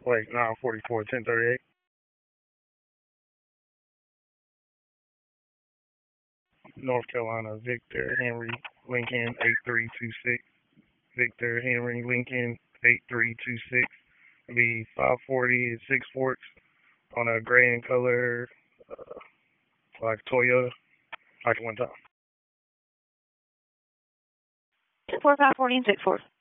plate 944 1038. North Carolina, Victor Henry Lincoln 8326. Victor Henry Lincoln 8326. Be 540 at Six Forks on a gray and color, like Toyota, like one time. 10-4, 540 and 6-4.